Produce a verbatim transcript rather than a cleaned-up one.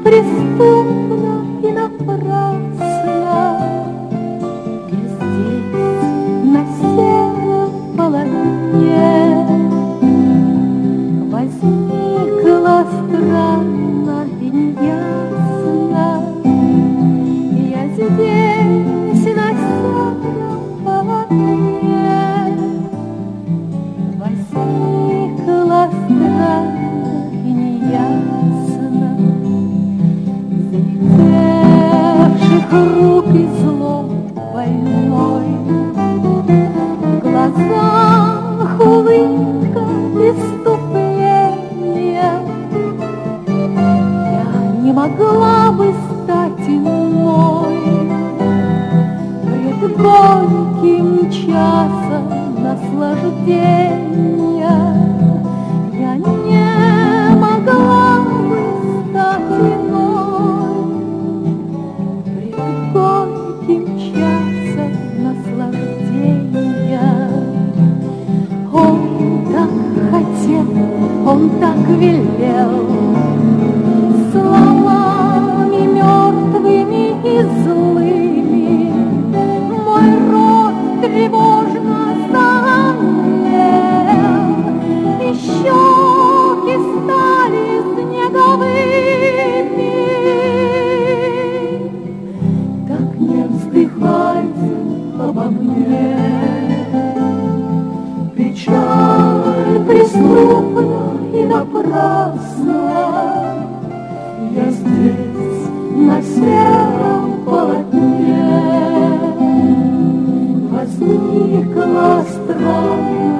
преступно и напрасно. Я здесь, на сером полотне, возникла странно и неясно. Я здесь, на сером полотне, возникла странно и неясно. Залетевших рук и зло больной, в глазах улыбка преступления. Я не могла бы стать иной пред горьким часом наслаждения. Я не могла бы стать иной пред горьким часом наслаждения. Он так хотел, он так велел, словами мертвыми и злыми мой рот тревожно замлел, и щеки стали снеговыми. Так не вздыхайте обо мне, печаль преступна и напрасна. Я здесь, на сером полотне, возникла странная